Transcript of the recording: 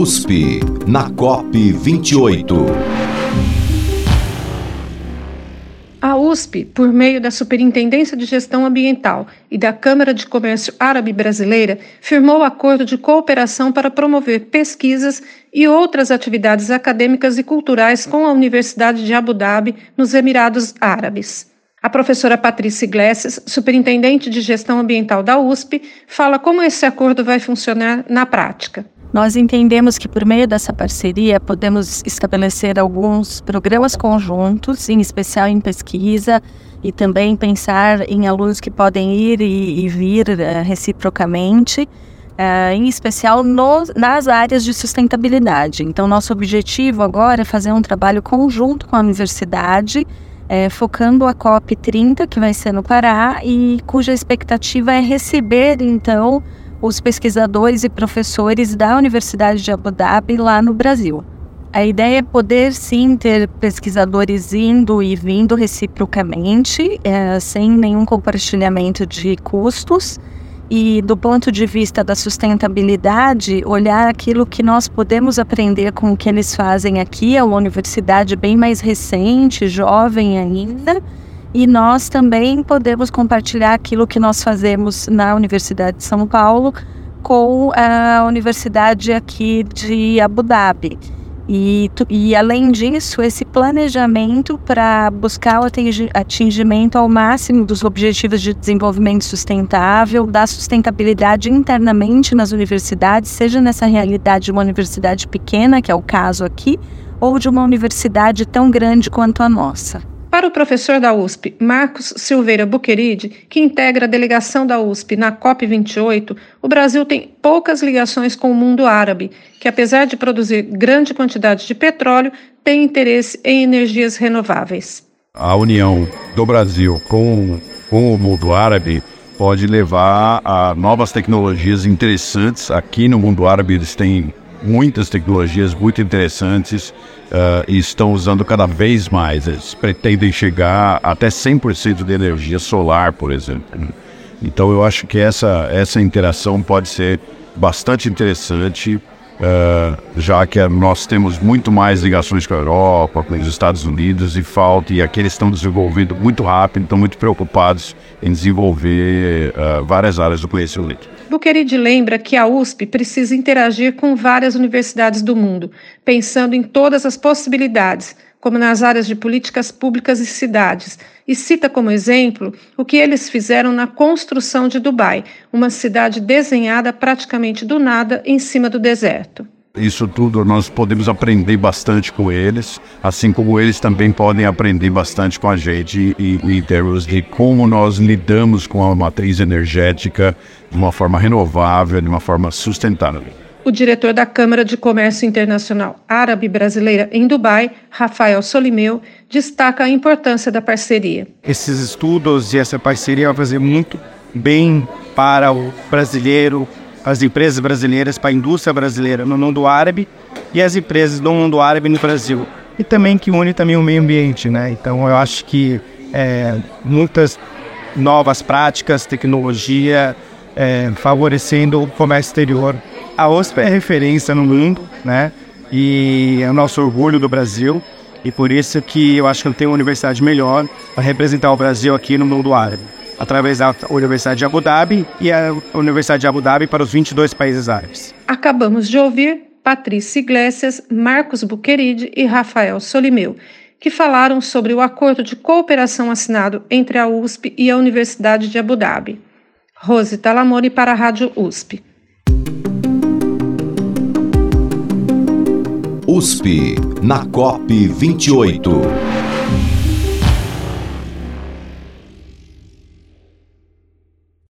USP, na COP28. A USP, por meio da Superintendência de Gestão Ambiental e da Câmara de Comércio Árabe Brasileira, firmou acordo de cooperação para promover pesquisas e outras atividades acadêmicas e culturais com a Universidade de Abu Dhabi, nos Emirados Árabes. A professora Patrícia Iglesias, superintendente de Gestão Ambiental da USP, fala como esse acordo vai funcionar na prática. Nós entendemos que, por meio dessa parceria, podemos estabelecer alguns programas conjuntos, em especial em pesquisa, e também pensar em alunos que podem ir e vir reciprocamente, em especial nas áreas de sustentabilidade. Então, nosso objetivo agora é fazer um trabalho conjunto com a universidade, focando a COP30, que vai ser no Pará, e cuja expectativa é receber, então, os pesquisadores e professores da Universidade de Abu Dhabi lá no Brasil. A ideia é poder, sim, ter pesquisadores indo e vindo reciprocamente, sem nenhum compartilhamento de custos, e do ponto de vista da sustentabilidade, olhar aquilo que nós podemos aprender com o que eles fazem aqui. É uma universidade bem mais recente, jovem ainda, e nós também podemos compartilhar aquilo que nós fazemos na Universidade de São Paulo com a Universidade aqui de Abu Dhabi. E além disso, esse planejamento para buscar o atingimento ao máximo dos objetivos de desenvolvimento sustentável, da sustentabilidade internamente nas universidades, seja nessa realidade de uma universidade pequena, que é o caso aqui, ou de uma universidade tão grande quanto a nossa. Para o professor da USP, Marcos Silveira Buqueride, que integra a delegação da USP na COP28, o Brasil tem poucas ligações com o mundo árabe, que apesar de produzir grande quantidade de petróleo, tem interesse em energias renováveis. A união do Brasil com o mundo árabe pode levar a novas tecnologias interessantes. Aqui no mundo árabe eles têm muitas tecnologias muito interessantes e estão usando cada vez mais. Eles pretendem chegar até 100% de energia solar, por exemplo. Então eu acho que essa interação pode ser bastante interessante, já que nós temos muito mais ligações com a Europa, com os Estados Unidos, e aqui eles estão desenvolvendo muito rápido, estão muito preocupados em desenvolver várias áreas do conhecimento. Buqueride lembra que a USP precisa interagir com várias universidades do mundo, pensando em todas as possibilidades, como nas áreas de políticas públicas e cidades, e cita como exemplo o que eles fizeram na construção de Dubai, uma cidade desenhada praticamente do nada em cima do deserto. Isso tudo nós podemos aprender bastante com eles, assim como eles também podem aprender bastante com a gente em termos de como nós lidamos com a matriz energética de uma forma renovável, de uma forma sustentável. O diretor da Câmara de Comércio Internacional Árabe Brasileira em Dubai, Rafael Solimeu, destaca a importância da parceria. Esses estudos e essa parceria vão fazer muito bem para o brasileiro, as empresas brasileiras, para a indústria brasileira no mundo árabe e as empresas do mundo árabe no Brasil. E também que une também o meio ambiente, né? Então eu acho que muitas novas práticas, tecnologia, favorecendo o comércio exterior. A USP é referência no mundo, né? E é o nosso orgulho do Brasil. E por isso que eu acho que não tem uma universidade melhor para representar o Brasil aqui no mundo árabe, através da Universidade de Abu Dhabi e a Universidade de Abu Dhabi para os 22 países árabes. Acabamos de ouvir Patrícia Iglesias, Marcos Buqueride e Rafael Solimeu, que falaram sobre o acordo de cooperação assinado entre a USP e a Universidade de Abu Dhabi. Rose Talamone para a Rádio USP. USP, na COP28.